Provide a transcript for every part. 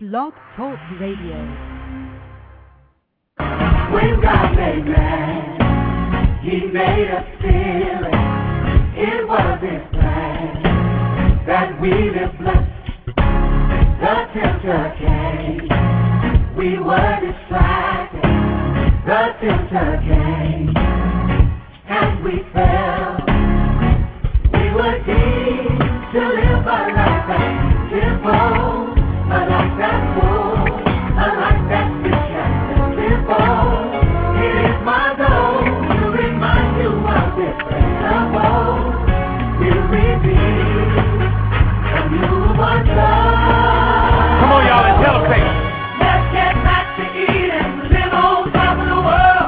Blog Talk Radio. When God made man, He made us feel it. It was His plan that we live blessed. The tempter came, we were distracted. The tempter came, and we fell. We were deemed to live a life that's beautiful, a life that's full, a life that's rich and simple. It is my goal to remind you of this principle. We'll reveal a new one. Come on, y'all, and tell them, say it. Let's get back to Eden, live on top of the world.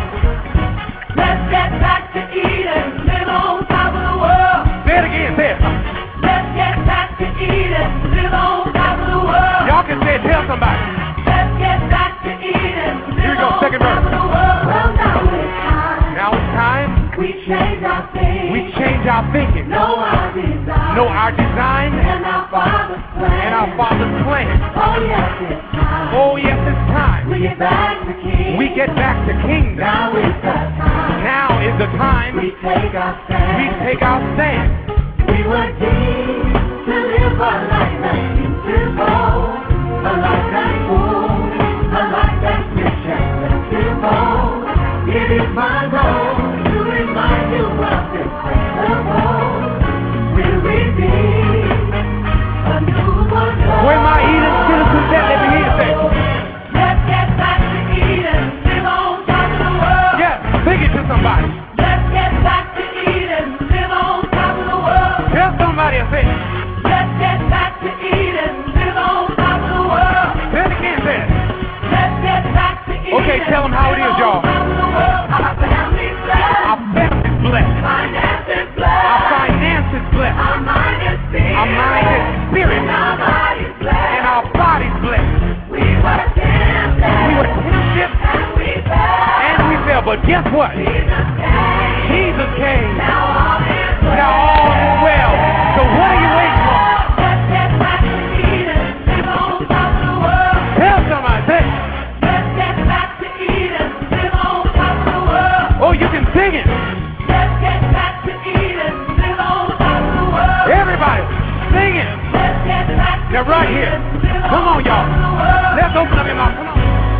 Let's get back to Eden, live on top of the world. Say it again, say it. Let's get back to Eden, live on top of the world. Y'all can say it, tell somebody. Let's get back to Eden, Here we go, second verse. top of the world. Well, Now it's time. we change our thinking. We change our thinking. Know our design. And our Father's plan. And our Father's plan. Oh yes, it's time. Oh, yes, it's time. We get back to King. We get back to kingdom. Now is the time. Now is the time. We take our stand. We take our stand. We were deemed to live a life that's beautiful, a life that's full, a life that's rich and simple. It is my goal to remind you of this principle. We'll redeem a new one. Where my Eden citizens at? Let me hear you say. Let's get back to Eden, live on top of the world. Yeah, sing it to somebody. Let's get back to Eden, live on top of the world. Tell somebody I say. Let's get back to Eden, live on top of the world. Say it again, say it. Let's get back to Eden. Okay, tell them how it is, y'all. Our family's blessed. Our family's blessed. Finances blessed. Our finances blessed. Our mind is spirit. Our mind is spirit. And our body's blessed. And our body's blessed. We were tempted. We were tempted. And we fell. And we fell. But guess what? Jesus came. Now all is well. Now all is well. So what are you waiting for? Let's get back to Eden, live on top of the world. Tell somebody. Say. Let's get back to Eden, live on top of the world. Oh, you can sing it. Let's get back to Eden, live on top of the world. Everybody, sing it. Let's get back to Now right here. Come on, y'all. Let's open up your mouth. Come on.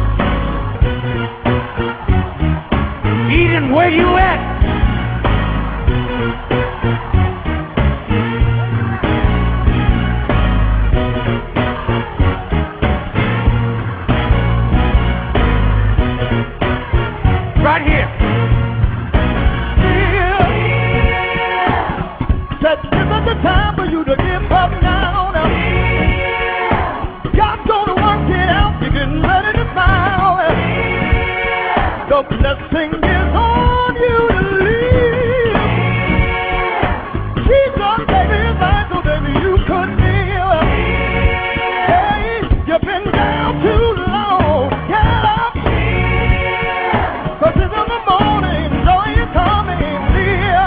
Eden, where you at? Right here. Said this is the time for you to give up now. God's gonna work it out. You're getting ready to smile. The blessing is on you to leave. Jesus gave his life so baby you could live. Hey, you've been down too long. Get up. 'Cause it's in the morning, joy is coming near.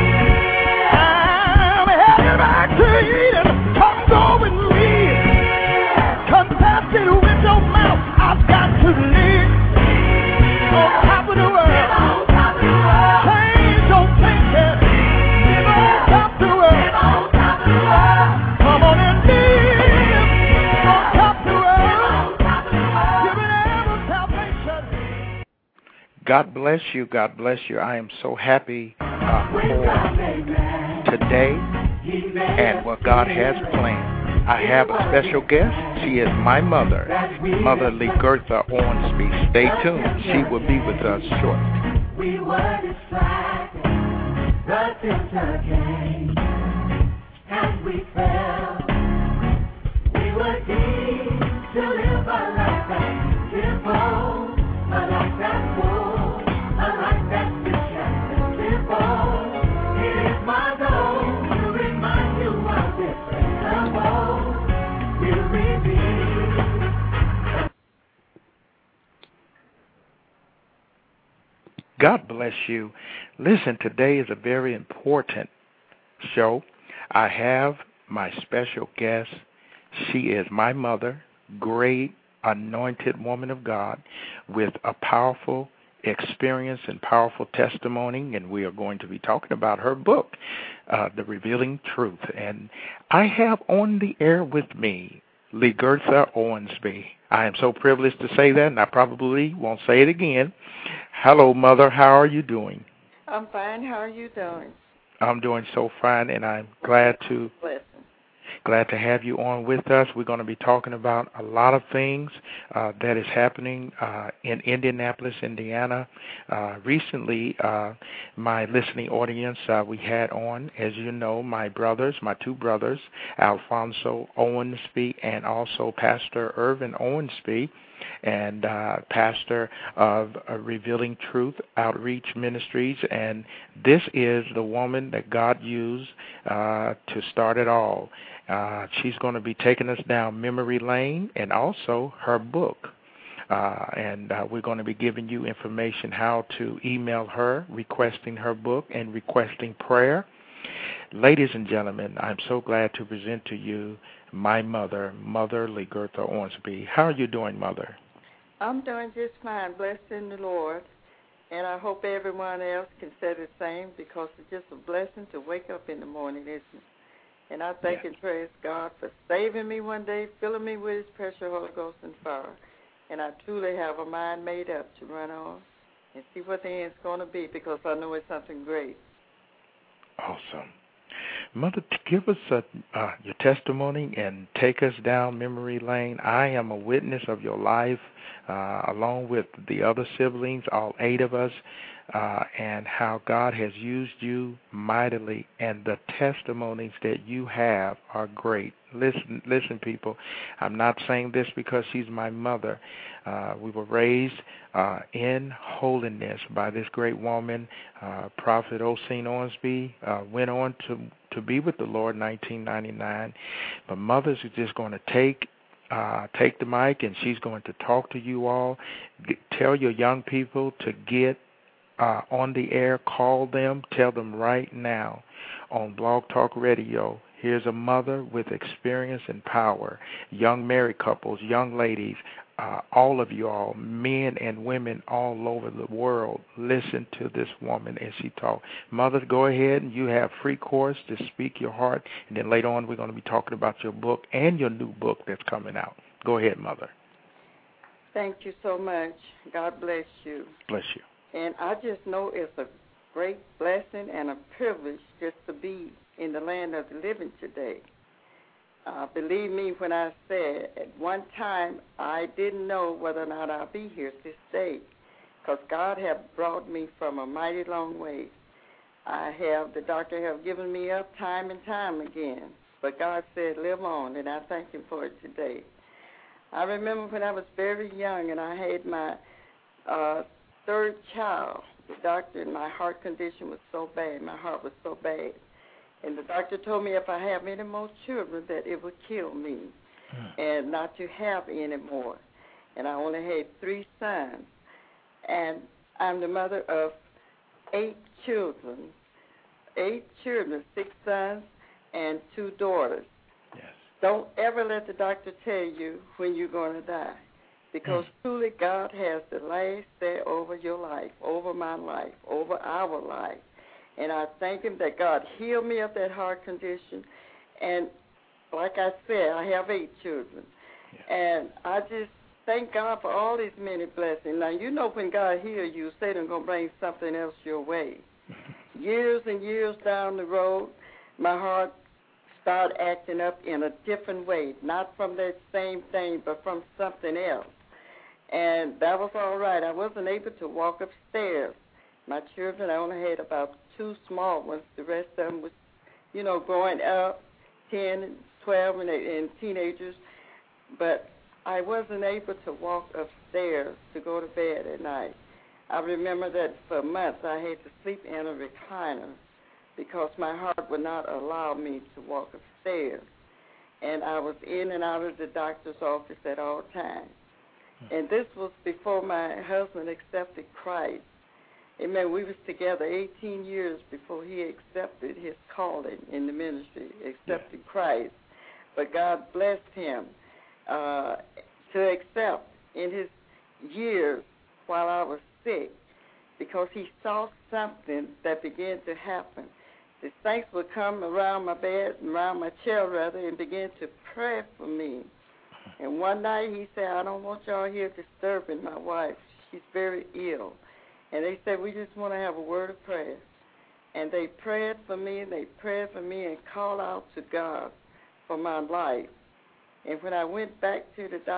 I'm headed back to Eden. Come go with me. Confess it with your mouth. I've got to live on top of the world. Change your thinking. Live on top of the world. Come on and live on top of the world. Give it ever salvation. God bless you. God bless you. I am so happy for today and what God has planned. I have a special guest. She is my mother, Mother Legertha Ormsby. Stay tuned. She will be with us shortly. We were distracted, the tempter came, and we fell. We were deemed to live a life that's beautiful, a life that's full, a life that's rich and simple. It is my goal to remind you of this principle. We'll reveal. God bless you. Listen, today is a very important show. I have my special guest. She is my mother, great anointed woman of God with a powerful experience and powerful testimony, and we are going to be talking about her book, The Revealing Truth. And I have on the air with me Legertha Owensby. I am so privileged to say that, and I probably won't say it again. Hello, Mother. How are you doing? I'm fine. How are you doing? I'm doing so fine, and I'm glad to have you on with us. We're going to be talking about a lot of things that is happening in Indianapolis, Indiana. Recently, my listening audience, we had on, as you know, my two brothers, Alfonso Owensby and also Pastor Irvin Owensby, and pastor of Revealing Truth Outreach Ministries. And this is the woman that God used to start it all. She's going to be taking us down memory lane, and also her book. And we're going to be giving you information how to email her, requesting her book and requesting prayer. Ladies and gentlemen, I'm so glad to present to you my mother, Mother Legertha Owensby. How are you doing, Mother? I'm doing just fine, blessed in the Lord. And I hope everyone else can say the same, because it's just a blessing to wake up in the morning, isn't it? And I thank and praise God for saving me one day, filling me with His precious Holy Ghost and fire. And I truly have a mind made up to run on and see what the end's going to be, because I know it's something great. Awesome. Mother, give us your testimony and take us down memory lane. I am a witness of your life, along with the other siblings, all 8 of us, and how God has used you mightily, and the testimonies that you have are great. Listen, people, I'm not saying this because she's my mother. We were raised in holiness by this great woman, Prophet Oseen Owensby, went on to be with the Lord in 1999. But mothers are just going to take the mic, and she's going to talk to you all. Tell your young people to get on the air, call them, tell them right now on Blog Talk Radio. Here's a mother with experience and power. Young married couples, young ladies, all of you all, men and women all over the world, listen to this woman as she talks. Mother, go ahead, and you have free course to speak your heart, and then later on we're going to be talking about your book and your new book that's coming out. Go ahead, Mother. Thank you so much. God bless you. Bless you. And I just know it's a great blessing and a privilege just to be in the land of the living today. Believe me when I said at one time I didn't know whether or not I'll be here this day, because God have brought me from a mighty long way. The doctor have given me up time and time again, but God said live on, and I thank Him for it today. I remember when I was very young and I had my 3rd child. The doctor, and my heart condition was so bad, my heart was so bad. And the doctor told me if I have any more children that it would kill me and not to have any more. And I only had 3 sons. And I'm the mother of 8 children, 6 sons and 2 daughters. Yes. Don't ever let the doctor tell you when you're going to die, because truly God has the last say over your life, over my life, over our life. And I thank Him that God healed me of that heart condition. And like I said, I have 8 children. Yeah. And I just thank God for all these many blessings. Now, you know when God heals you, Satan's going to bring something else your way. Years and years down the road, my heart started acting up in a different way, not from that same thing, but from something else. And that was all right. I wasn't able to walk upstairs. My children, I only had about 2 small ones. The rest of them was, growing up, 10 and 12 and teenagers. But I wasn't able to walk upstairs to go to bed at night. I remember that for months I had to sleep in a recliner because my heart would not allow me to walk upstairs. And I was in and out of the doctor's office at all times. And this was before my husband accepted Christ. Amen. We was together 18 years before he accepted his calling in the ministry, accepted Christ. But God blessed him. to accept in his years while I was sick, because he saw something that began to happen. The saints would come around my bed, around my chair rather, and begin to pray for me. And one night he said, I don't want y'all here disturbing my wife. She's very ill. And they said, we just want to have a word of prayer. And they prayed for me, and called out to God for my life. And when I went back to the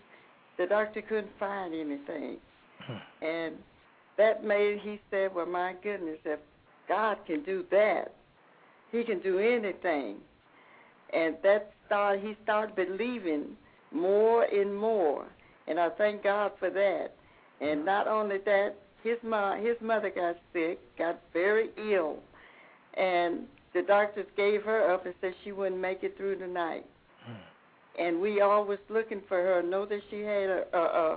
doctor couldn't find anything. And that made, he said, well, my goodness, if God can do that, he can do anything. And he started believing more and more. And I thank God for that. And not only that, his mother got sick, got very ill. And the doctors gave her up and said she wouldn't make it through the night. And we all was looking for her, know that she had a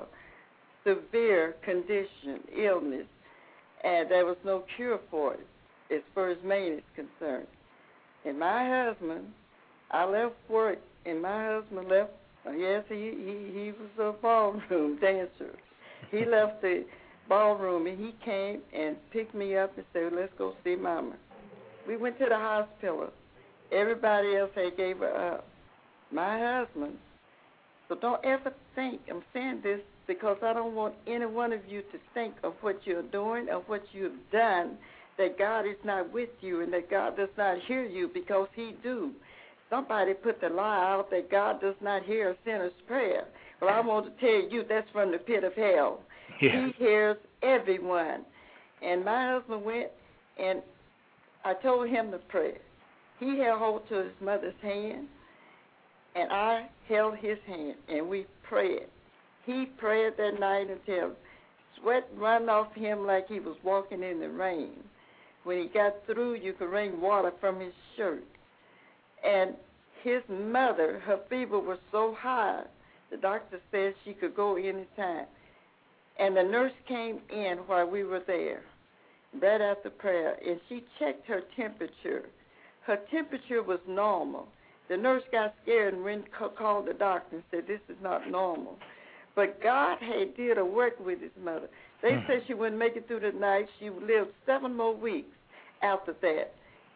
severe condition, illness, and there was no cure for it as far as Maine is concerned. And my husband, I left work, and my husband left, yes, he was a ballroom dancer. He left the ballroom, and he came and picked me up and said, let's go see Mama. We went to the hospital. Everybody else had gave her up. My husband. So don't ever think, I'm saying this because I don't want any one of you to think of what you're doing or what you've done, that God is not with you and that God does not hear you, because he do. Somebody put the lie out that God does not hear a sinner's prayer. Well, I want to tell you that's from the pit of hell. Yeah. He hears everyone. And my husband went, and I told him to pray. He held hold to his mother's hand, and I held his hand, and we prayed. He prayed that night until sweat run off him like he was walking in the rain. When he got through, you could wring water from his shirt. And his mother, her fever was so high, the doctor said she could go any time. And the nurse came in while we were there, right after prayer, and she checked her temperature. Her temperature was normal. The nurse got scared and called the doctor and said, this is not normal. But God had did a work with his mother. They said she wouldn't make it through the night. She lived 7 more weeks after that.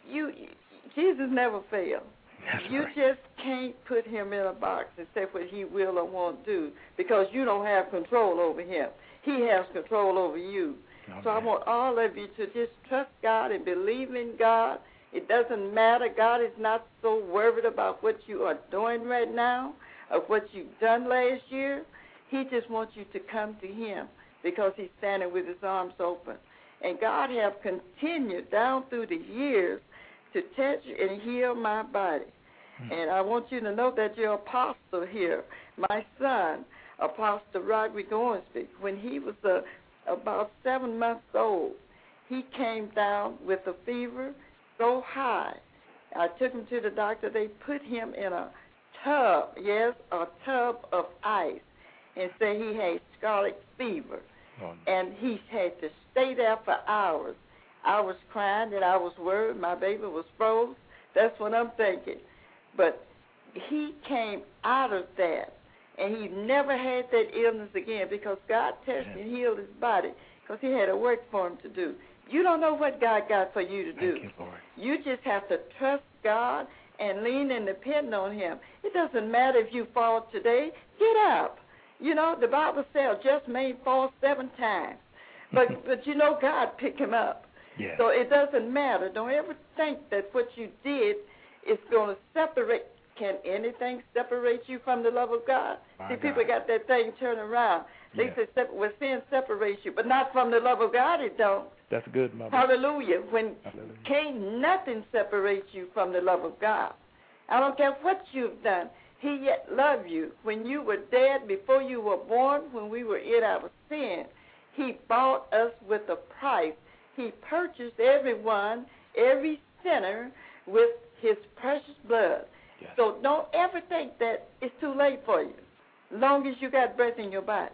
Jesus never failed. You just can't put him in a box and say what he will or won't do, because you don't have control over him. He has control over you. Okay. So I want all of you to just trust God and believe in God. It doesn't matter. God is not so worried about what you are doing right now or what you've done last year. He just wants you to come to him because he's standing with his arms open. And God have continued down through the years to touch and heal my body. And I want you to know that your apostle here, my son, Apostle Roderick Ormsby, when he was about 7 months old, he came down with a fever so high. I took him to the doctor. They put him in a tub, a tub of ice, and said he had scarlet fever. Oh. And he had to stay there for hours. I was crying and I was worried. My baby was froze. That's what I'm thinking. But he came out of that, and he never had that illness again because God touched and healed his body because he had a work for him to do. You don't know what God got for you to do. Thank you, Lord. You just have to trust God and lean and depend on him. It doesn't matter if you fall today. Get up. You know, the Bible says just may fall 7 times. But God picked him up. Yeah. So it doesn't matter. Don't ever think that what you did is going to separate. Can anything separate you from the love of God? See, people got that thing turned around. They say, well, sin separates you, but not from the love of God, it don't. That's good, Mother. Hallelujah. Can't nothing separate you from the love of God. I don't care what you've done. He yet loved you. When you were dead, before you were born, when we were in our sin, he bought us with a price. He purchased everyone, every sinner, with his precious blood. Yes. So don't ever think that it's too late for you, as long as you got breath in your body.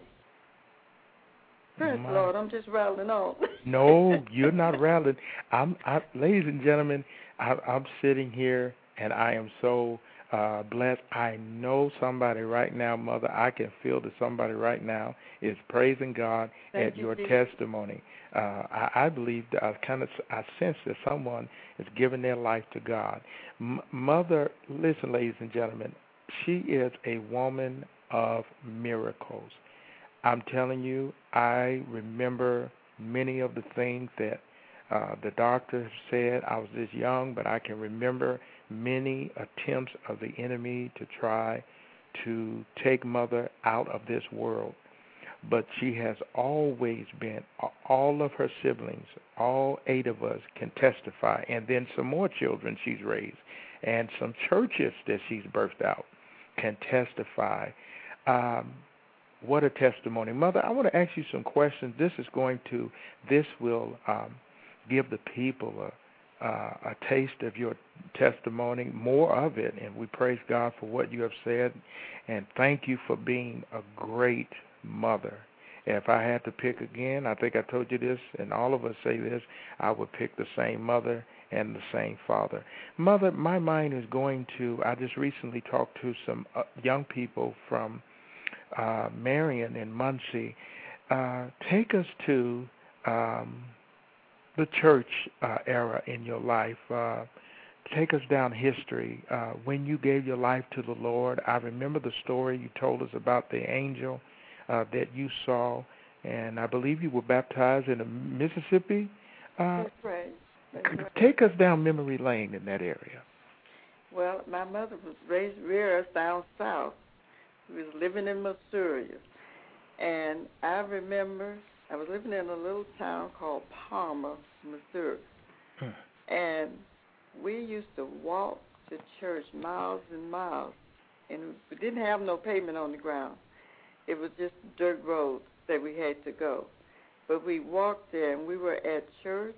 Praise the Lord, I'm just rattling on. No, you're not rattling. Ladies and gentlemen, I'm sitting here, and I am so blessed. I know somebody right now, Mother, I can feel that somebody right now is praising God at your testimony. I believe that I sense that someone is giving their life to God. Mother, listen, ladies and gentlemen, she is a woman of miracles. I'm telling you, I remember many of the things that the doctor said. I was this young, but I can remember many attempts of the enemy to try to take Mother out of this world. But she has always been, all of her siblings, all 8 of us can testify, and then some more children she's raised, and some churches that she's birthed out can testify. What a testimony. Mother, I want to ask you some questions. This will give the people a taste of your testimony, more of it, and we praise God for what you have said, and thank you for being a great mother. If I had to pick again, I think I told you this, and all of us say this, I would pick the same mother and the same father. Mother, my mind is going to, I just recently talked to some young people from Marion and Muncie. Take us to the church era in your life. Take us down history. When you gave your life to the Lord, I remember the story you told us about the angel that you saw, and I believe you were baptized in Mississippi. That's right. Take us down memory lane in that area. Well, my mother was reared down south. We was living in Missouri, and I remember I was living in a little town called Palmer, Missouri, and we used to walk to church miles and miles, and we didn't have no pavement on the ground. It was just dirt roads that we had to go, but we walked there, and we were at church.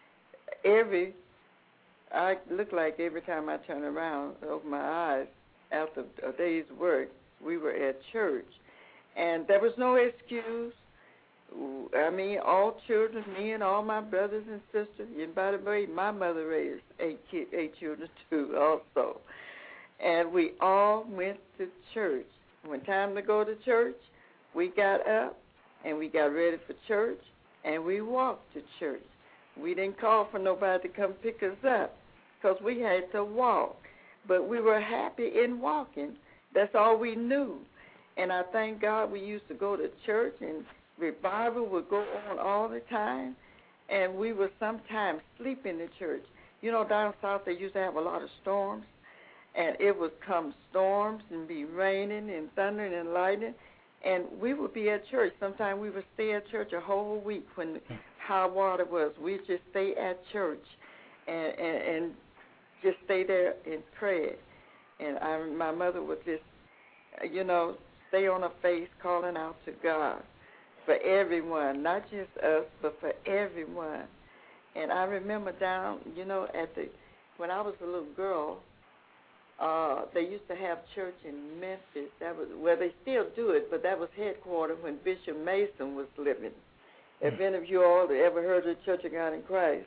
I looked like every time I turned around, opened my eyes after a day's work, we were at church, and there was no excuse. I mean, all children, me and all my brothers and sisters, and by the way, my mother raised 8 children too also, and we all went to church. When time to go to church, we got up, and we got ready for church, and we walked to church. We didn't call for nobody to come pick us up because we had to walk, but we were happy in walking. That's all we knew. And I thank God we used to go to church, and revival would go on all the time, and we would sometimes sleep in the church. You know, down south they used to have a lot of storms, and it would come storms and be raining and thundering and lightning, and we would be at church. Sometimes we would stay at church a whole week when high water was. We'd just stay at church and just stay there and pray. And my mother would just, stay on her face calling out to God for everyone, not just us, but for everyone. And I remember down, when I was a little girl, they used to have church in Memphis. They still do it, but that was headquartered when Bishop Mason was living. If any of you all ever heard of the Church of God in Christ,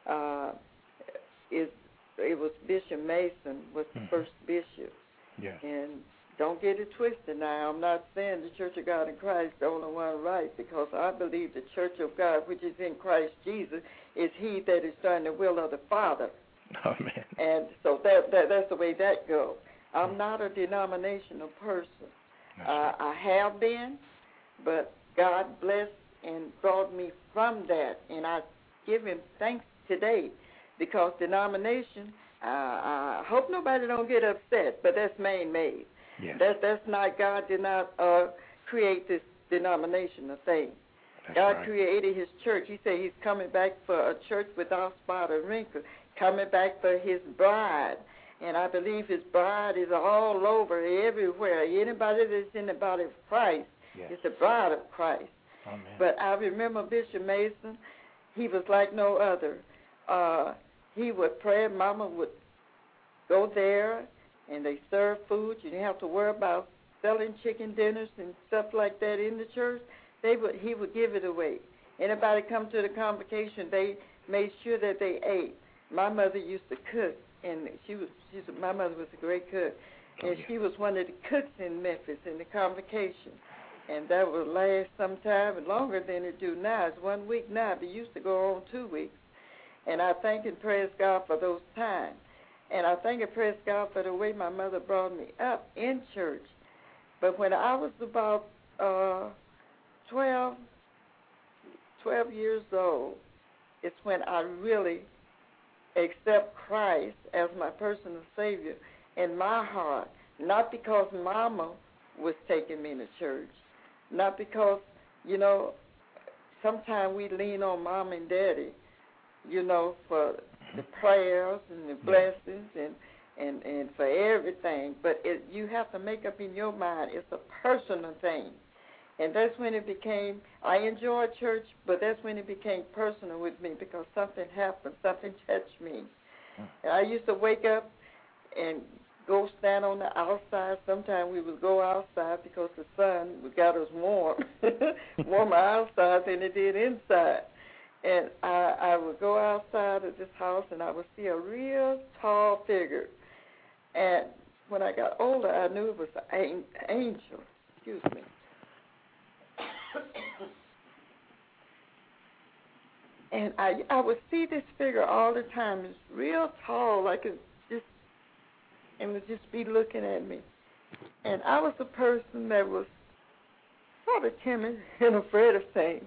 it was Bishop Mason was the first bishop. Yeah. And don't get it twisted now. I'm not saying the Church of God in Christ is the only one right, because I believe the Church of God, which is in Christ Jesus, is he that is done the will of the Father. Amen. And so that's the way that goes. I'm not a denominational person. I have been, but God blessed and brought me from that, and I give him thanks today, because denomination, I hope nobody don't get upset, but that's man-made. Yes. That's not, God did not create this denominational thing. That's God right. created his church. He said he's coming back for a church without spot or wrinkle, coming back for his bride. And I believe his bride is all over, everywhere. Anybody that's in the body of Christ is the bride of Christ. Amen. But I remember Bishop Mason, he was like no other. He would pray, Mama would go there, and they serve food. You didn't have to worry about selling chicken dinners and stuff like that in the church. He would give it away. Anybody come to the convocation, they made sure that they ate. My mother used to cook and my mother was a great cook, and she was one of the cooks in Memphis in the convocation. And that would last some time longer than it do now. It's 1 week now, but it used to go on 2 weeks. And I thank and praise God for those times. And I thank and praise God for the way my mother brought me up in church. But when I was about 12 years old, it's when I really accept Christ as my personal Savior in my heart. Not because Mama was taking me to church. Not because, sometimes we lean on Mom and Daddy, for the prayers and the blessings and for everything. But you have to make up in your mind it's a personal thing. And that's when it became, I enjoyed church, but that's when it became personal with me because something happened, something touched me. And I used to wake up and go stand on the outside. Sometimes we would go outside because the sun got us warm, warmer outside than it did inside. And I would go outside of this house and I would see a real tall figure. And when I got older, I knew it was an angel. Excuse me. And I would see this figure all the time. It's real tall, like it just, and would just be looking at me. And I was a person that was sort of timid and afraid of things.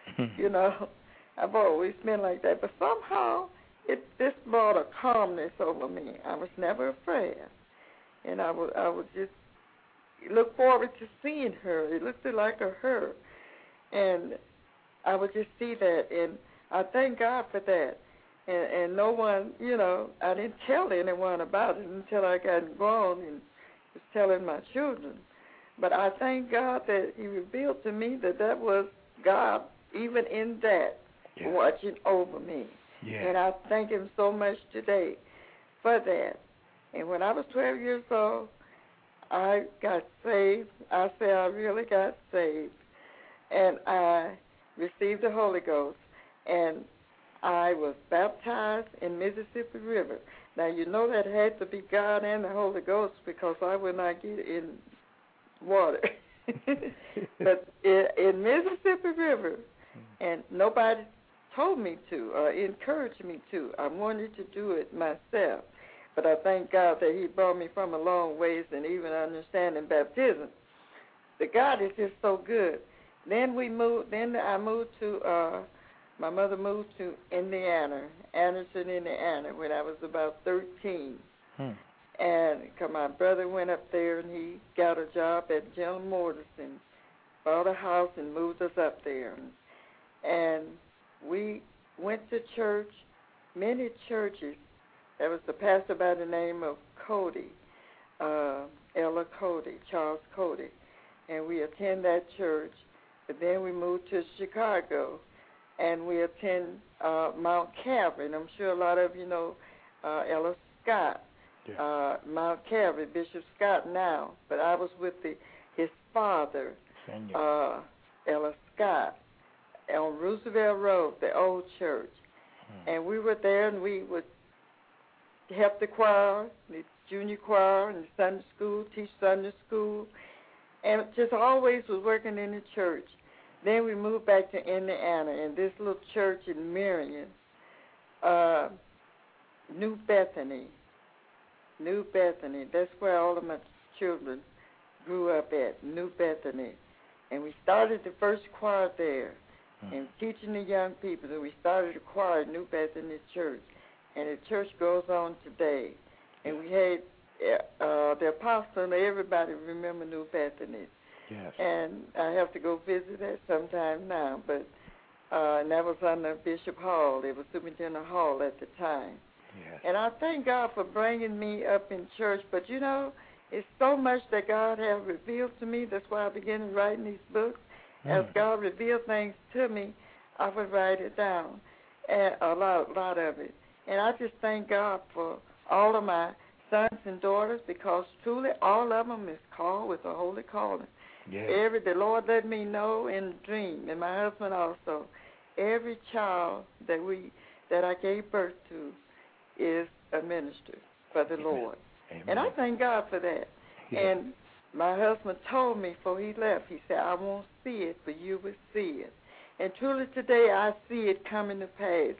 I've always been like that. But somehow this brought a calmness over me. I was never afraid. And I would just look forward to seeing her. It looked like her. And I would just see that. And I thank God for that. And no one, I didn't tell anyone about it until I got grown and was telling my children. But I thank God that He revealed to me that was God, even in that, watching over me. Yeah. And I thank Him so much today for that. And when I was 12 years old, I got saved. I say I really got saved. And I received the Holy Ghost. And I was baptized in Mississippi River. Now, that had to be God and the Holy Ghost because I would not get in water. But in Mississippi River, and nobody told me to or encouraged me to. I wanted to do it myself. But I thank God that He brought me from a long ways and even understanding baptism. The God is just so good. Then I moved to my mother moved to Indiana, Anderson, Indiana, when I was about 13. And my brother went up there, and he got a job at General Motors and bought a house and moved us up there. And we went to church, many churches. There was a pastor by the name of Cody, Ella Cody, Charles Cody. And we attend that church. But then we moved to Chicago. And we attend Mount Calvary, and I'm sure a lot of you know Ella Scott, Mount Calvary, Bishop Scott now. But I was with his father, Ella Scott, on Roosevelt Road, the old church. And we were there, and we would help the choir, the junior choir, and the Sunday school, teach Sunday school, and just always was working in the church. Then we moved back to Indiana, in this little church in Marion, New Bethany. That's where all of my children grew up at, New Bethany. And we started the first choir there and teaching the young people. And we started a choir at New Bethany Church. And the church goes on today. And we had the apostle, and everybody remember New Bethany. Yes. And I have to go visit that sometime now, but and that was under Bishop Hall. It was Superintendent Hall at the time. Yes. And I thank God for bringing me up in church, but it's so much that God has revealed to me. That's why I began writing these books. As God revealed things to me, I would write it down, and a lot of it. And I just thank God for all of my sons and daughters, because truly all of them is called with a holy calling. Yes. The Lord let me know in a dream, and my husband also. Every child that I gave birth to is a minister for the Lord. Amen. And I thank God for that. Yes. And my husband told me before he left, he said, I won't see it, but you will see it. And truly today I see it coming to pass.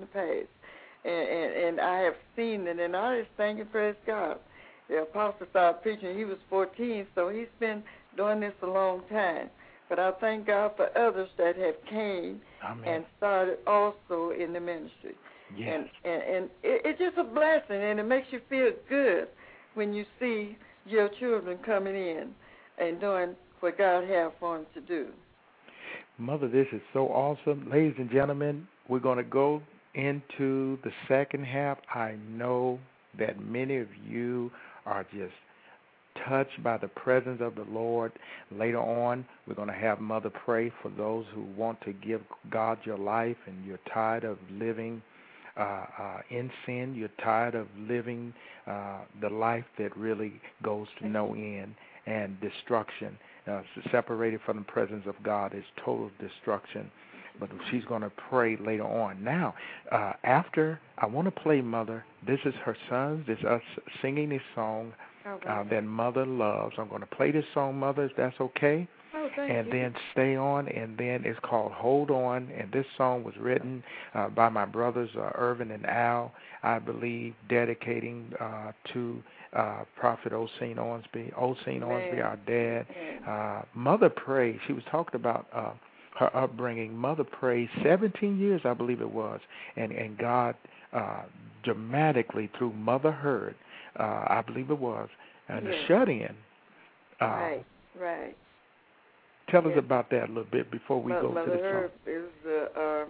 And I have seen it, and I just thank and praise God. The apostle started preaching, he was 14, so he's been doing this a long time. But I thank God for others that have came Amen. and started also in the ministry. Yes. And it's just a blessing, and it makes you feel good when you see your children coming in and doing what God has for them to do. Mother, this is so awesome. Ladies and gentlemen, we're going to go into the second half. I know that many of you are just touched by the presence of the Lord. Later on, we're going to have Mother pray for those who want to give God your life and you're tired of living in sin. You're tired of living the life that really goes to no end and destruction. Separated from the presence of God is total destruction. But she's going to pray later on. Now, after, I want to play Mother. This is her sons. This is us singing this song that Mother loves. I'm going to play this song, Mother, if that's okay. Oh, thank and you. Then stay on, and then it's called Hold On, and this song was written by my brothers Irvin and Al, I believe, dedicating to Prophet Oseen Owensby, our dad. Mother prayed. She was talking about her upbringing. Mother prayed 17 years, I believe it was, and God dramatically through Mother Heard, I believe it was, and the shut-in. Right. Tell us about that a little bit before we go Mother to the Herb song. is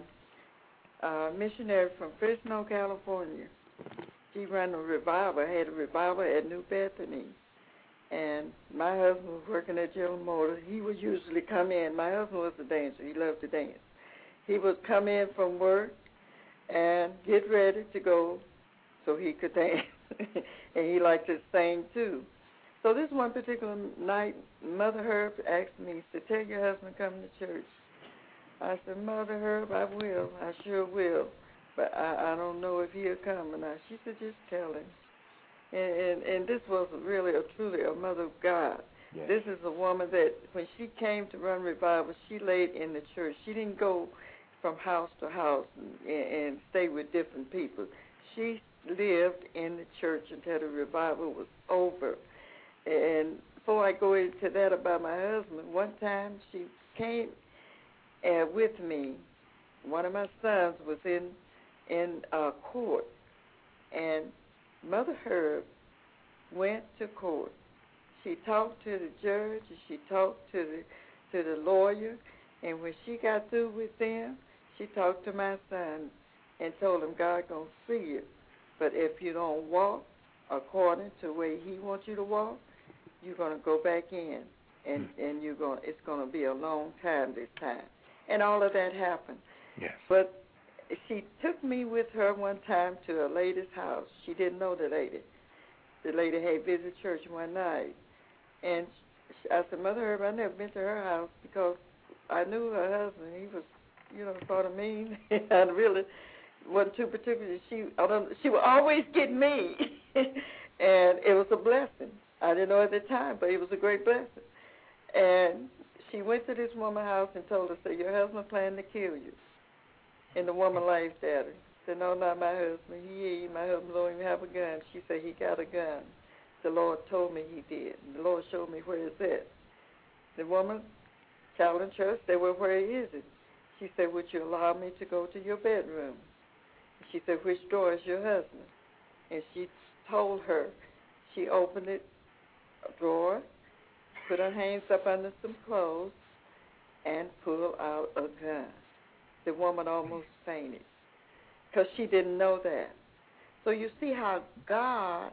a missionary from Fresno, California. She ran a revival, had a revival at New Bethany. And my husband was working at General Motors. He would usually come in. My husband was a dancer. He loved to dance. He would come in from work and get ready to go so he could dance. And he liked to sing, too. So this one particular night, Mother Herb asked me, to tell your husband come to church. I said, Mother Herb, I will. I sure will. But I don't know if he'll come or not. She said, just tell him. And this was really truly a mother of God. Yes. This is a woman that when she came to run revival, she laid in the church. She didn't go from house to house and stay with different people. She lived in the church until the revival was over. And before I go into that about my husband, one time she came with me. One of my sons was in court, and Mother Herb went to court. She talked to the judge, and she talked to the lawyer, and when she got through with them, she talked to my son and told him, God gonna see you, but if you don't walk according to the way He wants you to walk, you're gonna go back in, and it's gonna be a long time this time. And all of that happened. Yes. But she took me with her one time to a lady's house. She didn't know the lady. The lady had visited church one night. And I said, Mother Herb, I never been to her house because I knew her husband. He was, sort of mean. I really wasn't too particular. She would always get me. And it was a blessing. I didn't know at the time, but it was a great blessing. And she went to this woman's house and told her, say, your husband planned to kill you. And the woman laughed at her. Said, no, not my husband. My husband don't even have a gun. She said, he got a gun. The Lord told me he did. And the Lord showed me where it's at. The woman challenged her, said, well, where is it? She said, would you allow me to go to your bedroom? She said, which door is your husband? And she told her. She opened it, a drawer, put her hands up under some clothes, and pulled out a gun. The woman almost fainted because she didn't know that. So you see how God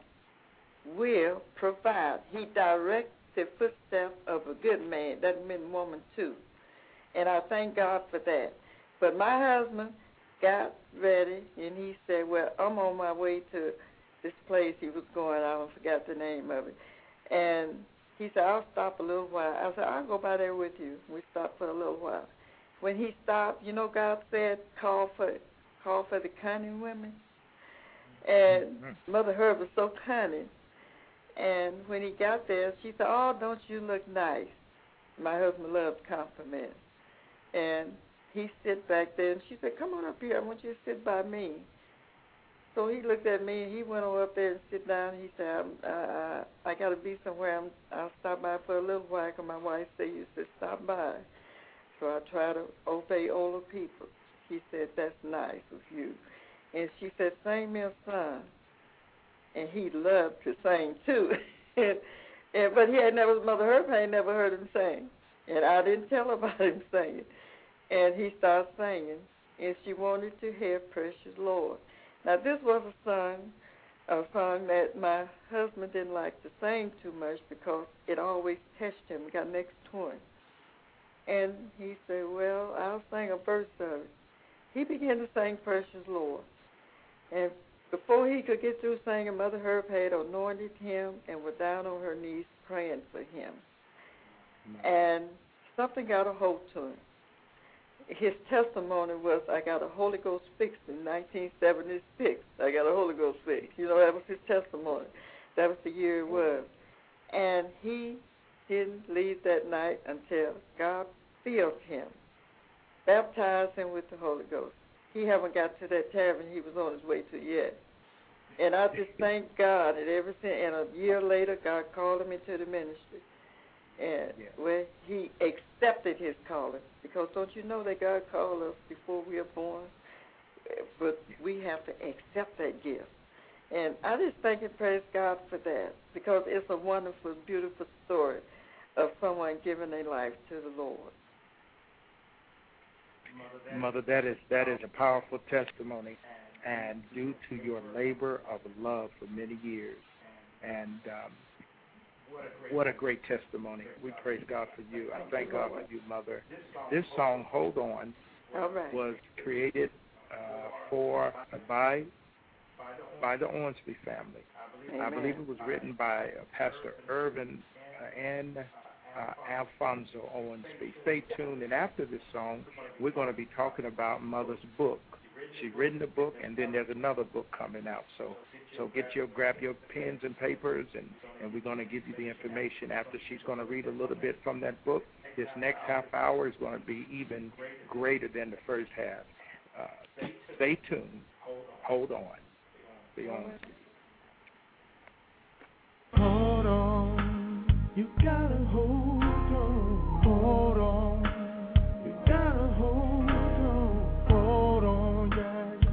will provide. He directs the footsteps of a good man. That meant woman too. And I thank God for that. But my husband got ready, and he said, well, I'm on my way to this place he was going. I forgot the name of it. And he said, I'll stop a little while. I said, I'll go by there with you. We stopped for a little while. When he stopped, God said, call for the cunning women. And Mother Herb was so cunning. And when he got there, she said, "Oh, don't you look nice?" My husband loved compliments. And he sit back there, and she said, "Come on up here. I want you to sit by me." So he looked at me, and he went on up there and sit down. He said, I got to be somewhere. I'll stop by for a little while, because my wife said you should stop by. So I try to obey older people. She said, "That's nice of you." And she said, "Sing me a song." And he loved to sing, too. But he had never, Mother Herb had never heard him sing. And I didn't tell her about him singing. And he started singing, and she wanted to hear "Precious Lord." Now, this was a song that my husband didn't like to sing too much because it always touched him, got next to him. And he said, "Well, I'll sing a verse of it." He began to sing "Precious Lord." And before he could get through singing, Mother Herb had anointed him and was down on her knees praying for him. And something got a hold to him. His testimony was, "I got a Holy Ghost fix in 1976. I got a Holy Ghost fix." You know, that was his testimony. That was the year it was. And he didn't leave that night until God filled him, baptized him with the Holy Ghost. He haven't got to that tavern he was on his way to yet. And I just thank God that and a year later, God called him into the ministry. And where he accepted his calling. Because don't you know that God called us before we are born? But we have to accept that gift. And I just thank and praise God for that, because it's a wonderful, beautiful story of someone giving their life to the Lord. Mother, that is a powerful testimony, and due to your labor of love for many years. And what a great testimony. We praise God for you. I thank God for you, Mother. This song, "Hold On," was created by the Owensby family. Amen. I believe it was written by Pastor Irvin and Alfonso Owensby. Stay tuned, and after this song, we're going to be talking about Mother's book. She's written a book, and then there's another book coming out. So grab your pens and papers, and we're going to give you the information after she's going to read a little bit from that book. This next half hour is going to be even greater than the first half. Stay tuned. Hold on. Be on. Hold on. You gotta hold on. Hold on. You gotta hold on. Hold on, yeah.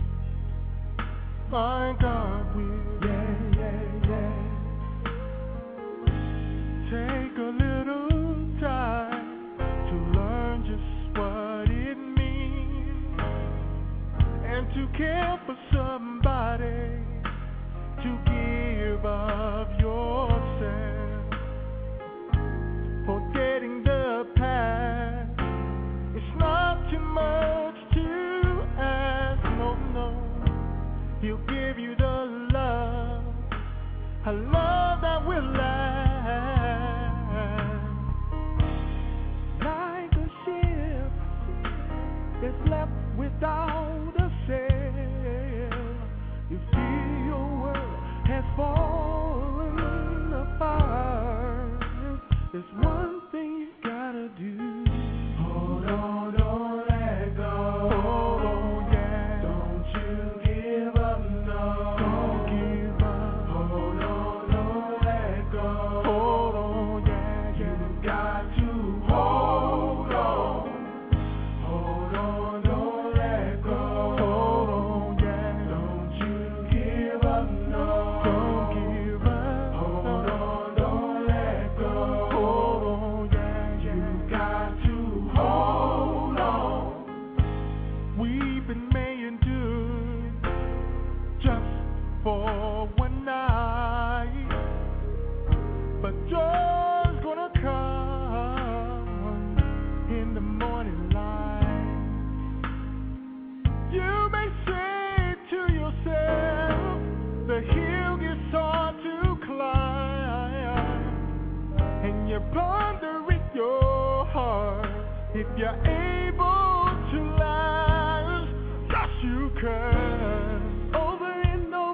My God will. Yeah. Take a little time to learn just what it means, and to care for somebody, to give of yourself, forgetting the past. It's not too much to ask, no. He'll give you the love, a love that will last. Like a ship that's left without a sail, you see your world has fallen apart. There's one thing you gotta do. Hold on, don't let go. Hold on, yeah. Don't you give up, no. Don't give up. Hold on, don't let go. Hold on, yeah. You got to hold on. Hold on, don't let go. Hold on, yeah. Don't you give up, no. Don't give up. Hold on, don't let go. Hold on, yeah. You got to hold on. We've been made good just for one night, but joy's gonna come in the morning light. You may say to yourself, the hill gets hard to climb, and you're plundering your heart. If you're able to last, yes you can. Over and over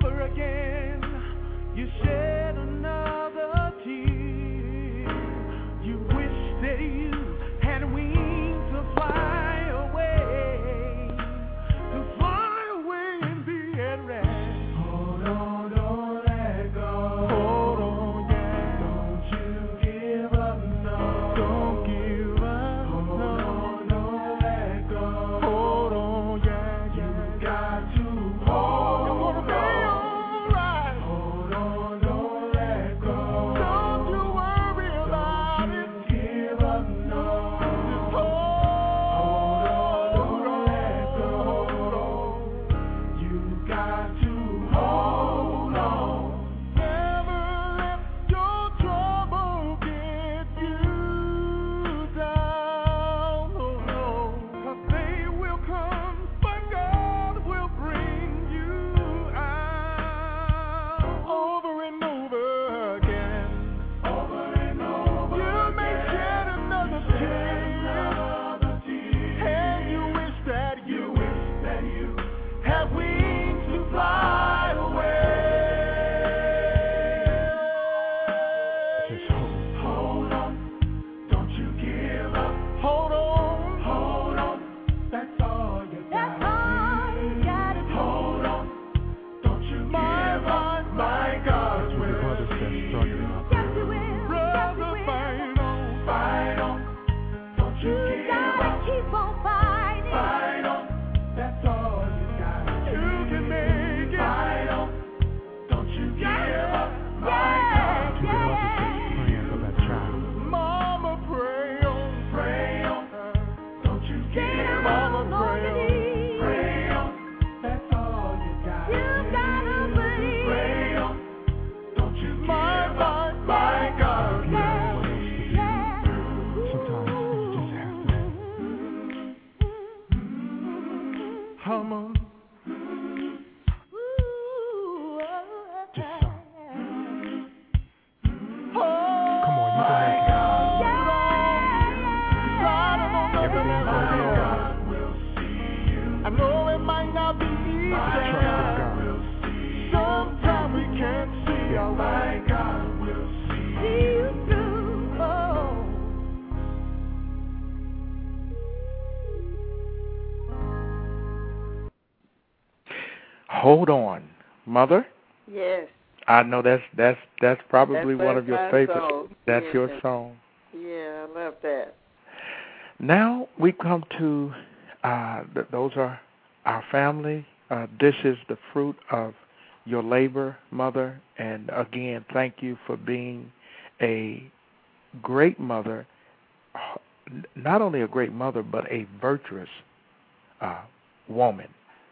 Come on. Just song. Come on, you can make it. Everything's gonna be alright. I know it might not be easy. Trust in God. Sometimes we can't see our way. God will see you through. Hold on, Mother. Yes. I know that's probably one of your my favorite. song. That's Yes. your song. Yeah, I love that. Now we come to those are our family. This is the fruit of your labor, Mother. And again, thank you for being a great mother. Not only a great mother, but a virtuous woman.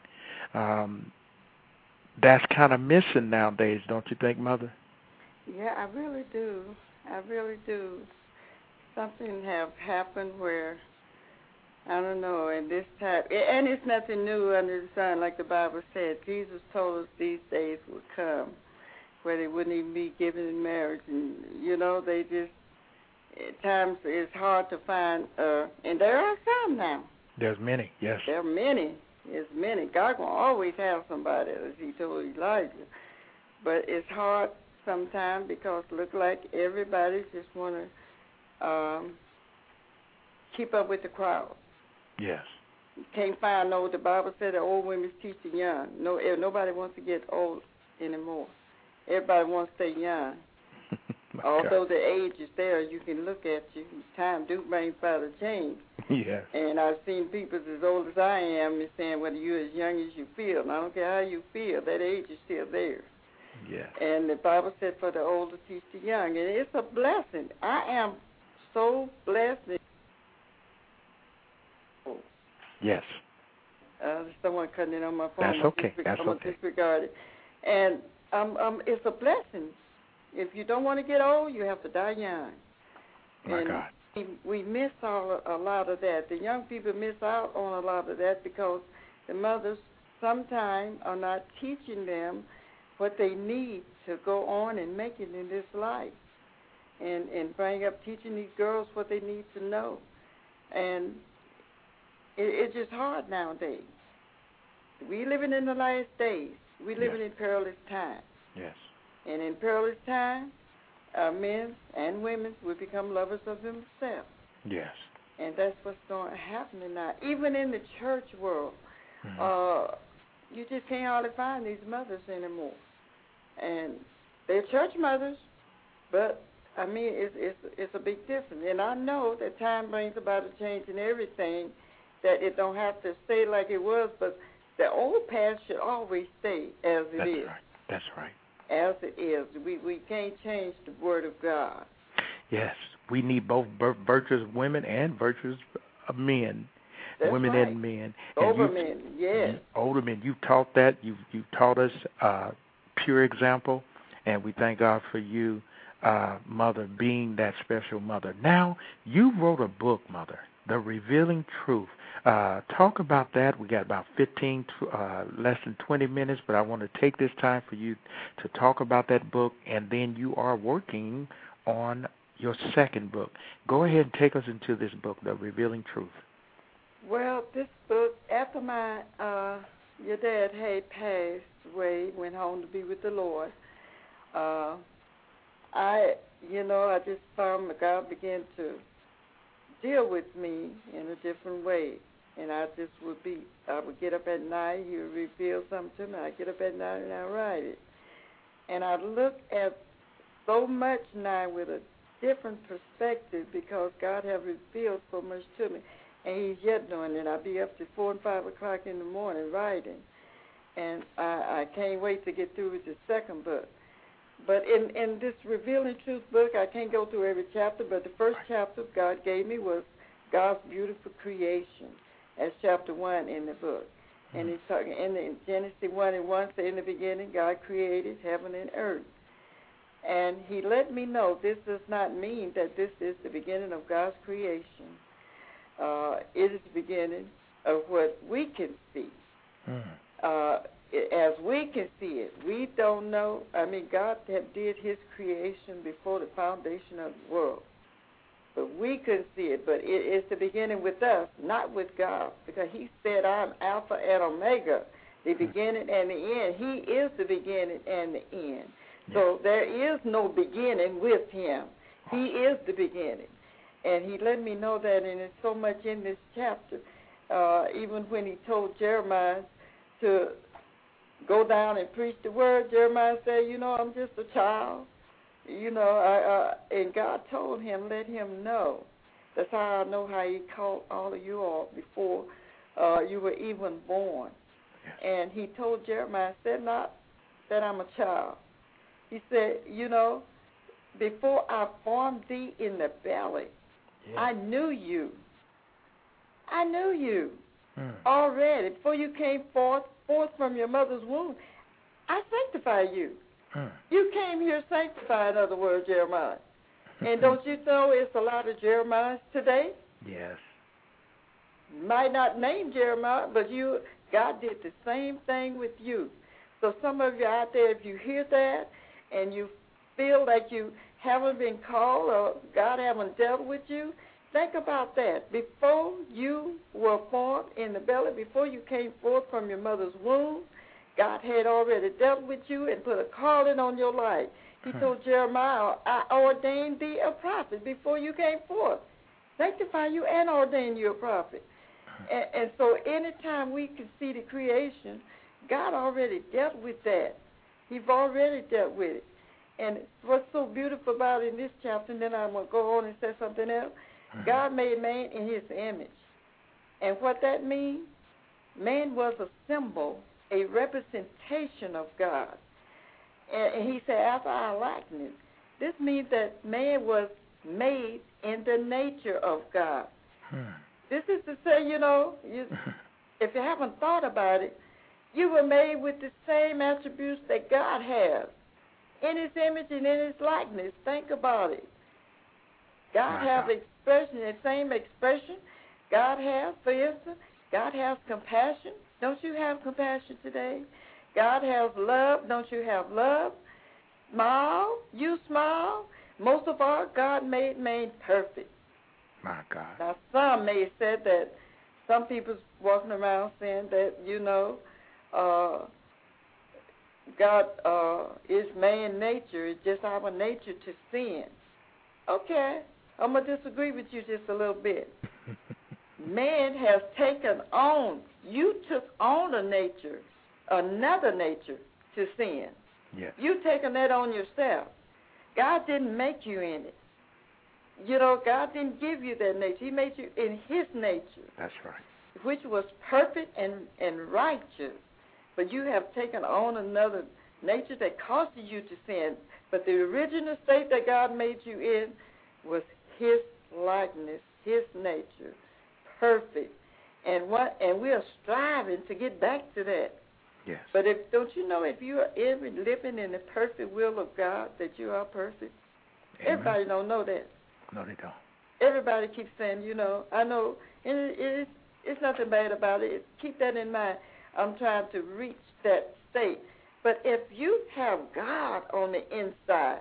That's kind of missing nowadays, don't you think, Mother? Yeah, I really do. I really do. Something have happened where, I don't know, in this time, and it's nothing new under the sun, like the Bible said. Jesus told us these days would come where they wouldn't even be given in marriage. And, you know, they just, at times it's hard to find, and there are some now. There's many, yes. There are many. There's many. God will always have somebody, as he told Elijah. But it's hard sometimes because it looks like everybody just want to keep up with the crowd. Yes. You can't find the Bible said that old women teach the young. Nobody wants to get old anymore. Everybody wants to stay young. Although the age is there, you can look at you. Time do bring about a change. Yes. And I've seen people as old as I am and saying, whether you're as young as you feel, and I don't care how you feel, that age is still there. Yes. And the Bible said for the old to teach the young. And it's a blessing. I am so blessed. Yes. There's someone cutting in on my phone. That's okay. That's I'm okay. going to disregard it. And it's a blessing. If you don't want to get old, you have to die young. My and God. We miss a lot of that. The young people miss out on a lot of that because the mothers sometimes are not teaching them what they need to go on and make it in this life, and bring up teaching these girls what they need to know. And it's just hard nowadays. We living in the last days. We living in perilous times. Yes. And in perilous times, men and women will become lovers of themselves. Yes. And that's what's happening now. Even in the church world, you just can't hardly find these mothers anymore. And they're church mothers, but, I mean, it's a big difference. And I know that time brings about a change in everything, that it don't have to stay like it was, but the old past should always stay as it is. Right. That's right. As it is. We can't change the Word of God. Yes. We need both virtuous women and virtuous men. That's women right. and men. Older men, yes. Older men. You've taught that. You've taught us pure example, and we thank God for you, Mother, being that special mother. Now, you wrote a book, Mother, The Revealing Truth. Talk about that. We got about less than 20 minutes, but I want to take this time for you to talk about that book, and then you are working on your second book. Go ahead and take us into this book, The Revealing Truth. Well, this book, after your dad had passed away, went home to be with the Lord, I just found that God began to deal with me in a different way. And I would get up at night, he would reveal something to me. I'd get up at night and I'd write it. And I look at so much now with a different perspective because God has revealed so much to me. And he's yet doing it. I'll be up to 4 and 5 o'clock in the morning writing. And I can't wait to get through with the second book. But in this Revealing Truth book, I can't go through every chapter, but the first chapter God gave me was God's beautiful creation. That's chapter 1 in the book. And he's talking in Genesis 1:1, say in the beginning, God created heaven and earth. And he let me know this does not mean that this is the beginning of God's creation. It is the beginning of what we can see. As we can see it, we don't know. I mean, God did his creation before the foundation of the world. But we couldn't see it. But it's the beginning with us, not with God. Because he said, I'm Alpha and Omega, the beginning and the end. He is the beginning and the end. Yes. So there is no beginning with him. He is the beginning. And he let me know that, and it's so much in this chapter. Even when he told Jeremiah to go down and preach the word, Jeremiah said, I'm just a child. And God told him, let him know. That's how I know how he called all of you all before you were even born. Yes. And he told Jeremiah, said not that I'm a child. He said, before I formed thee in the belly, yes, I knew you. I knew you already. Before you came forth from your mother's womb, I sanctified you. You came here sanctified, in other words, Jeremiah. And don't you know it's a lot of Jeremiahs today? Yes. Might not name Jeremiah, but God did the same thing with you. So some of you out there, if you hear that and you feel like you haven't been called or God haven't dealt with you, think about that. Before you were formed in the belly, before you came forth from your mother's womb, God had already dealt with you and put a calling on your life. He told Jeremiah, I ordained thee a prophet before you came forth. Sanctify you and ordain you a prophet. And so anytime we can see the creation, God already dealt with that. He's already dealt with it. And what's so beautiful about it in this chapter, and then I'm going to go on and say something else, God made man in his image. And what that means, man was a symbol, a representation of God. And he said, after our likeness. This means that man was made in the nature of God. This is to say, if you haven't thought about it, you were made with the same attributes that God has. In his image and in his likeness. Think about it. God has expression, the same expression God has. For instance, God has compassion. Don't you have compassion today? God has love. Don't you have love? Smile. You smile. Most of all, God made man perfect. My God. Now, some may have said that some people's walking around saying that, God is man nature. It's just our nature to sin. Okay. I'm going to disagree with you just a little bit. Man has taken on, you took on another nature to sin. Yes. You've taken that on yourself. God didn't make you in it. God didn't give you that nature. He made you in his nature. That's right. Which was perfect and righteous. But you have taken on another nature that caused you to sin. But the original state that God made you in was his likeness, his nature, perfect. And we are striving to get back to that. Yes. But don't you know if you are ever living in the perfect will of God that you are perfect? Amen. Everybody don't know that. No, they don't. Everybody keeps saying, I know, and it's nothing bad about it. Keep that in mind. I'm trying to reach that state. But if you have God on the inside,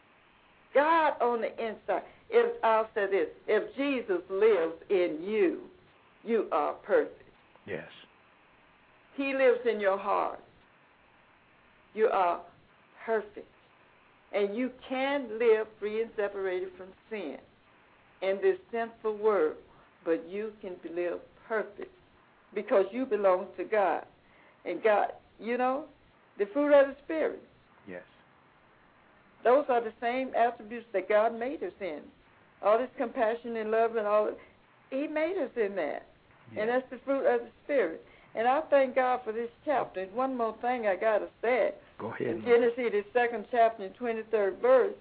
I'll say this, if Jesus lives in you, you are perfect. Yes. He lives in your heart. You are perfect. And you can live free and separated from sin in this sinful world, but you can live perfect because you belong to God. And God, the fruit of the Spirit. Yes. Those are the same attributes that God made us in. All this compassion and love and all, he made us in that. Yes. And that's the fruit of the Spirit. And I thank God for this chapter. And one more thing I got to say. Go ahead. In Genesis, the 2nd chapter and 23rd verse,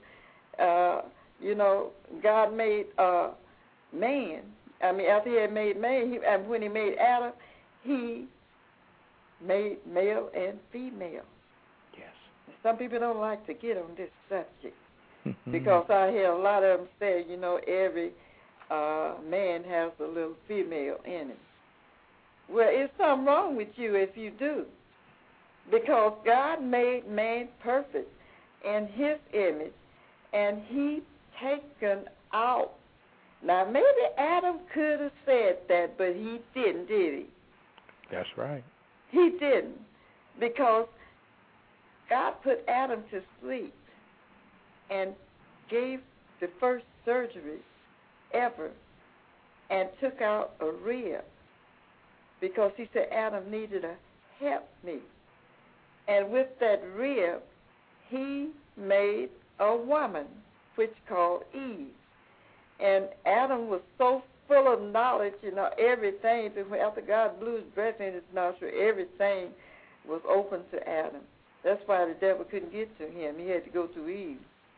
God made man. I mean, after he had made man, and when he made Adam, he made male and female. Yes. Some people don't like to get on this subject because I hear a lot of them say, every man has a little female in him. Well, it's something wrong with you if you do, because God made man perfect in his image, and he taken out. Now, maybe Adam could have said that, but he didn't, did he? That's right. He didn't, because God put Adam to sleep and gave the first surgery ever and took out a rib, because he said Adam needed a helpmeet. And with that rib, he made a woman, which called Eve. And Adam was so full of knowledge, everything. After God blew his breath in his nostril, everything was open to Adam. That's why the devil couldn't get to him. He had to go to Eve.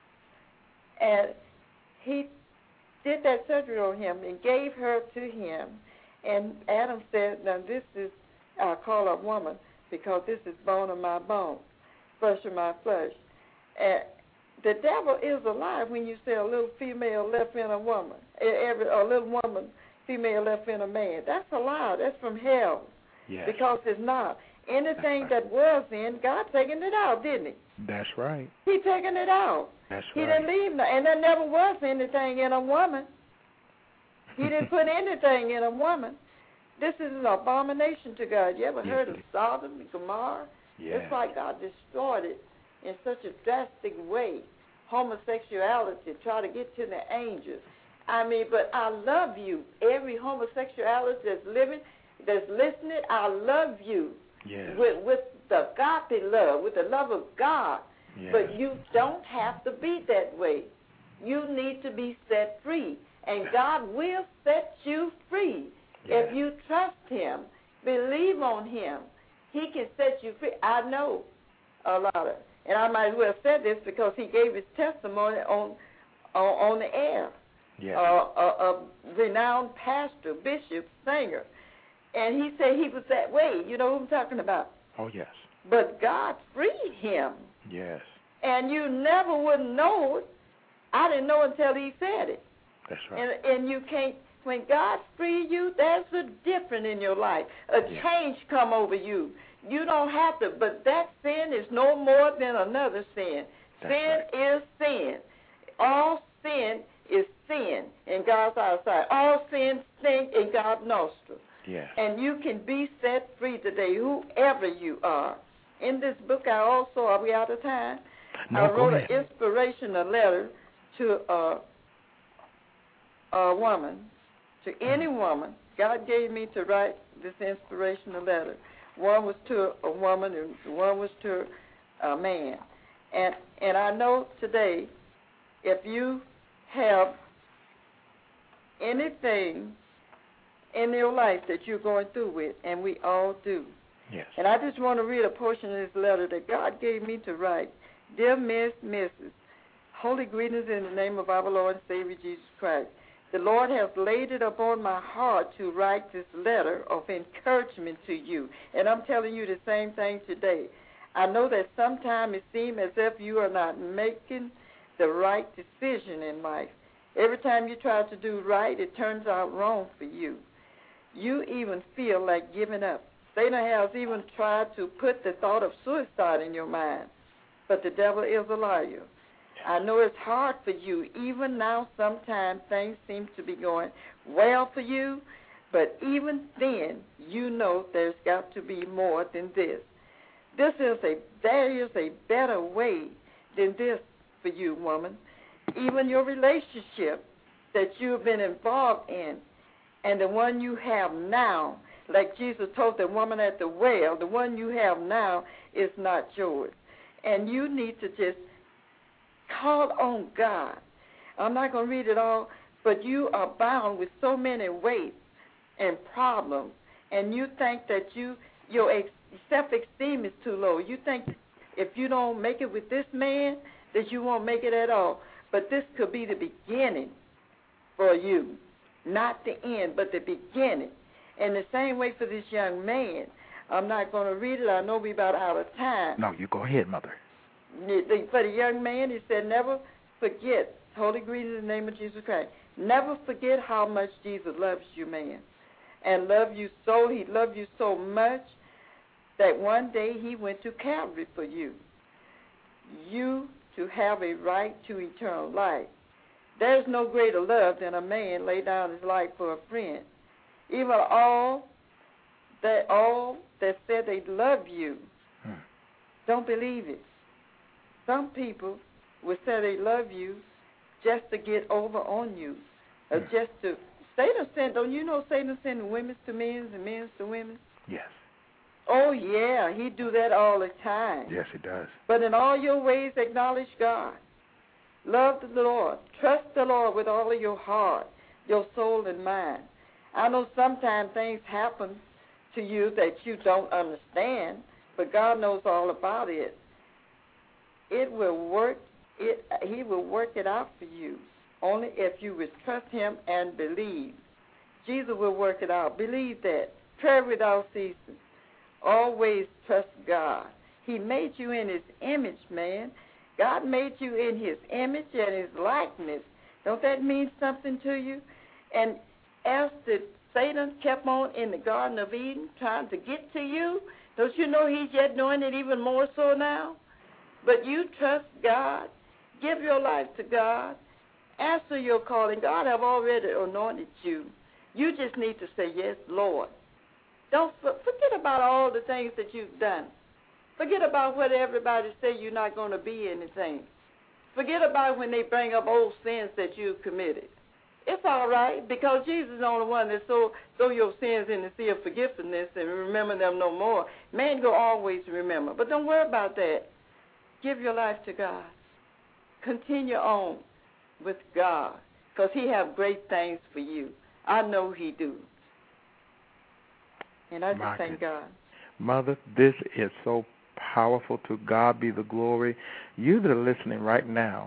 And he did that surgery on him and gave her to him. And Adam said, now this is, I'll call her woman, because this is bone of my bone, flesh of my flesh. And the devil is alive when you say a little female left in a woman, a little woman, female left in a man. That's a lie. That's from hell. Yes. Because it's not. Anything that was in, God taken it out, didn't he? That's right. He taken it out. That's He right. didn't leave no, and there never was anything in a woman. He didn't put anything in a woman. This is an abomination to God. You ever heard of Sodom and Gomorrah? Yes. It's like God destroyed it in such a drastic way. Homosexuality, try to get to the angels. I mean, but I love you. Every homosexuality that's living, that's listening, I love you. Yes. With the agape love, with the love of God. Yes. But you don't have to be that way. You need to be set free. And God will set you free. Yes. If you trust him, believe on him, he can set you free. I know a lot of, and I might as well say this because he gave his testimony on the air. Yes. A renowned pastor, bishop, singer. And he said he was that way. You know who I'm talking about? Oh, yes. But God freed him. Yes. And you never would know it. I didn't know until he said it. That's right. And you can't, when God freed you, there's a difference in your life. A change come over you. You don't have to, but that sin is no more than another sin. That's sin right. is sin. All sin is sin in God's eyesight. All sin stink in God's nostrils. Yes. And you can be set free today, whoever you are. In this book, I also, are we out of time? No, I wrote go an ahead. inspirational letter to a woman, to any woman. God gave me to write this inspirational letter. One was to a woman and one was to a man. And I know today, if you have anything in your life that you're going through with, and we all do. Yes. And I just want to read a portion of this letter that God gave me to write. Dear Mrs., holy greetings in the name of our Lord and Savior Jesus Christ. The Lord has laid it upon my heart to write this letter of encouragement to you. And I'm telling you the same thing today. I know that sometimes it seems as if you are not making the right decision in life. Every time you try to do right, it turns out wrong for you. You even feel like giving up. Satan has even tried to put the thought of suicide in your mind, but the devil is a liar. I know it's hard for you. Even now, sometimes things seem to be going well for you, but even then, you know there's got to be more than this. There is a better way than this for you, woman. Even your relationship that you've been involved in and the one you have now, like Jesus told the woman at the well, the one you have now is not yours. And you need to just call on God. I'm not going to read it all, but you are bound with so many weights and problems, and you think that your self-esteem is too low. You think if you don't make it with this man, that you won't make it at all. But this could be the beginning for you, not the end, but the beginning. And the same way for this young man. I'm not going to read it. I know we're about out of time. No, you go ahead, Mother. For the young man, he said, never forget, holy greetings in the name of Jesus Christ, never forget how much Jesus loves you, man. and loved you so. He loved you so much that one day he went to Calvary for you. You to have a right to eternal life. There's no greater love than a man lay down his life for a friend. Even all that said they love you don't believe it. Some people will say they love you just to get over on you, or just to. Satan sent. Don't you know Satan sent women to men and men to women? Yes. Oh yeah, he do that all the time. Yes, he does. But in all your ways, acknowledge God. Love the Lord. Trust the Lord with all of your heart, your soul, and mind. I know sometimes things happen to you that you don't understand, but God knows all about it. It will work. He will work it out for you, only if you would trust him and believe. Jesus will work it out. Believe that. Pray without ceasing. Always trust God. He made you in his image, man. God made you in his image and his likeness. Don't that mean something to you? And as Satan kept on in the Garden of Eden trying to get to you, don't you know he's yet doing it even more so now? But you trust God. Give your life to God. Answer your calling. God have already anointed you. You just need to say, yes, Lord. Don't forget about all the things that you've done. Forget about what everybody say you're not going to be anything. Forget about when they bring up old sins that you've committed. It's all right, because Jesus is the only one that throw your sins in the sea of forgiveness and remember them no more. Man will always remember. But don't worry about that. Give your life to God. Continue on with God, because he have great things for you. I know he do. And I just thank God. Mother, this is so powerful. To God be the glory. You that are listening right now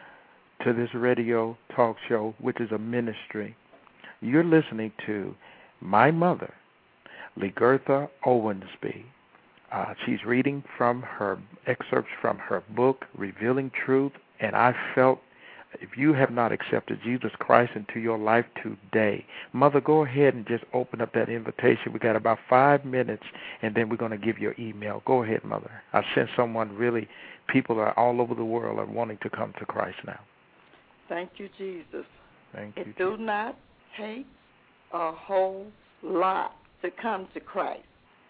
to this radio talk show, which is a ministry, you're listening to my mother, Legertha Owensby. She's reading from her excerpts from her book, Revealing Truth, and I felt, if you have not accepted Jesus Christ into your life today, Mother, go ahead and just open up that invitation. We got about 5 minutes, and then we're going to give you an email. Go ahead, Mother. I sense someone really, people are all over the world are wanting to come to Christ now. Thank you, Jesus. Thank you. It do not take a whole lot to come to Christ.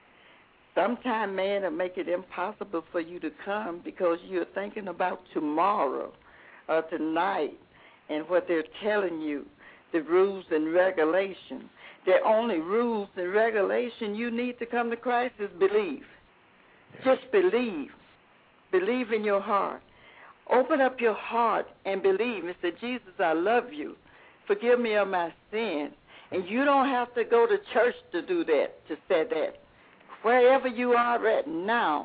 Sometimes, man, will make it impossible for you to come because you're thinking about tomorrow or tonight and what they're telling you, the rules and regulations. The only rules and regulation you need to come to Christ is believe. Yes. Just believe. Believe in your heart. Open up your heart and believe and say, Jesus, I love you. Forgive me of my sins. And you don't have to go to church to do that, to say that. Wherever you are right now,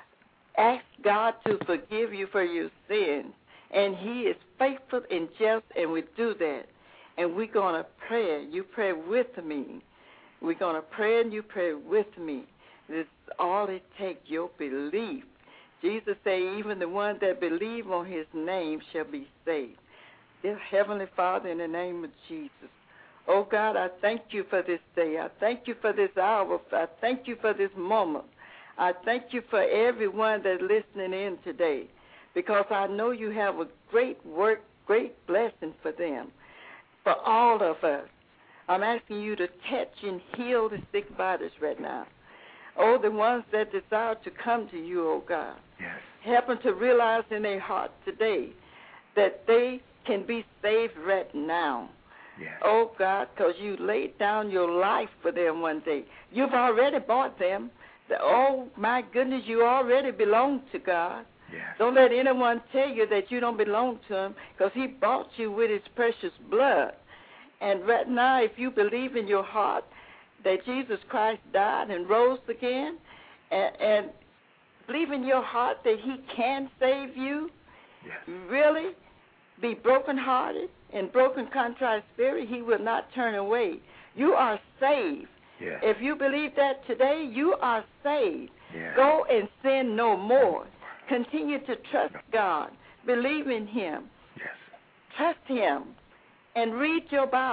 ask God to forgive you for your sins. And he is faithful and just, and we do that. And we're going to pray. You pray with me. We're going to pray and you pray with me. This is all it takes, your belief. Jesus said, even the one that believe on his name shall be saved. Dear Heavenly Father, in the name of Jesus, oh, God, I thank you for this day. I thank you for this hour. I thank you for this moment. I thank you for everyone that's listening in today, because I know you have a great work, great blessing for them, for all of us. I'm asking you to touch and heal the sick bodies right now. Oh, the ones that desire to come to you, oh, God. Yes. Help them to realize in their heart today that they can be saved right now. Yes. Oh, God, because you laid down your life for them one day. You've already bought them. Oh, my goodness, you already belong to God. Yes. Don't let anyone tell you that you don't belong to him, because he bought you with his precious blood. And right now, if you believe in your heart that Jesus Christ died and rose again, and believe in your heart that he can save you, yes. really be brokenhearted and broken, contrite spirit, he will not turn away. You are saved. Yes. If you believe that today, you are saved. Yes. Go and sin no more. Continue to trust God. Believe in him. Yes. Trust him. And read your Bible.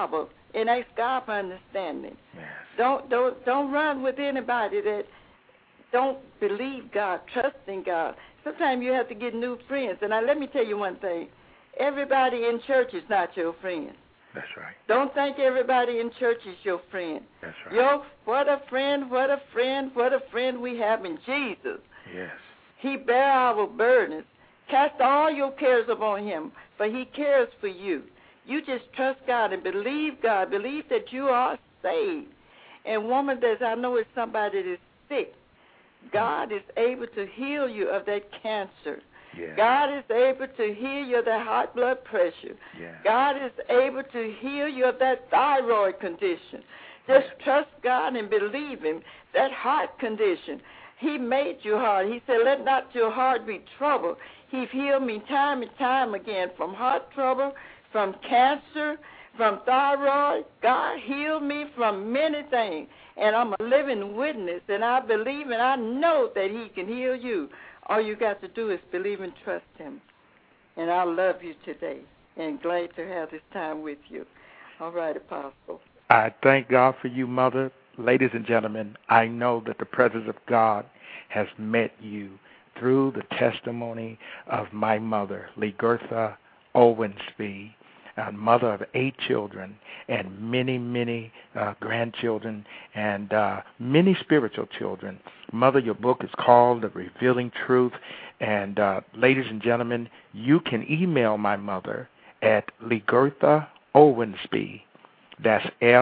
and ask God for understanding. Yes. Don't run with anybody that don't believe God, trust in God. Sometimes you have to get new friends. And now let me tell you one thing. Everybody in church is not your friend. That's right. Don't think everybody in church is your friend. That's right. What a friend, what a friend, what a friend we have in Jesus. Yes. He bear our burdens. Cast all your cares upon him, for he cares for you. You just trust God and believe God. Believe that you are saved. And woman, I know it's somebody that's sick. God is able to heal you of that cancer. Yes. God is able to heal you of that high blood pressure. Yes. God is able to heal you of that thyroid condition. Just trust God and believe him. That heart condition, he made your heart. He said, let not your heart be troubled. He's healed me time and time again from heart trouble, from cancer, from thyroid. God healed me from many things. And I'm a living witness, and I believe and I know that he can heal you. All you got to do is believe and trust him. And I love you today and glad to have this time with you. All right, Apostle. I thank God for you, Mother. Ladies and gentlemen, I know that the presence of God has met you through the testimony of my mother, Legertha Owensby, a mother of 8 children and many grandchildren and many spiritual children. Mother, your book is called The Revealing Truth. And ladies and gentlemen, you can email my mother at Legertha Owensby. That's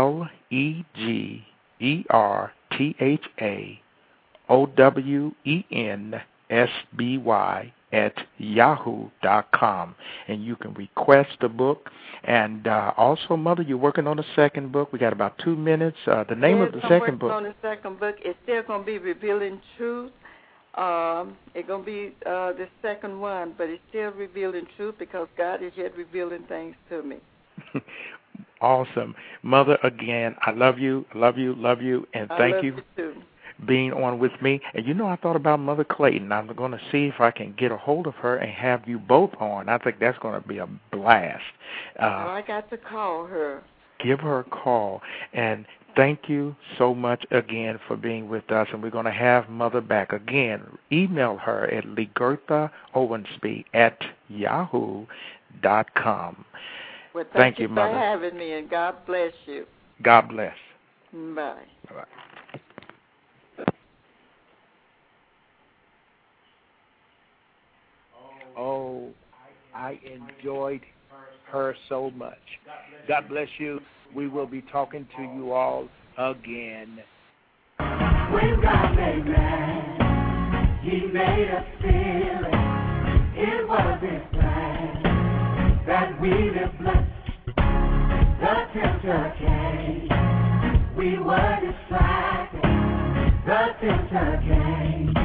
LegerthaOwensby @yahoo.com, and you can request the book. And also, Mother, you're working on a second book. We got about 2 minutes. The name of the second book. On the second book, it's still going to be Revealing Truth. It's going to be the second one, but it's still Revealing Truth because God is yet revealing things to me. Awesome. Mother, again, I love you, and thank you. I love you too. Being on with me. And I thought about Mother Clayton. I'm going to see if I can get a hold of her and have you both on. I think that's going to be a blast. I got to call her. Give her a call. And thank you so much again for being with us. And we're going to have Mother back again. Email her at LegerthaOwensby @yahoo.com. Well, thank you, Mother, for having me, and God bless you. God bless. Bye. Bye-bye. Oh, I enjoyed her so much. God bless you. We will be talking to you all again. When God made man, he made us feel it. It was his plan that we live blessed. The tempter came. We were distracted. The tempter came.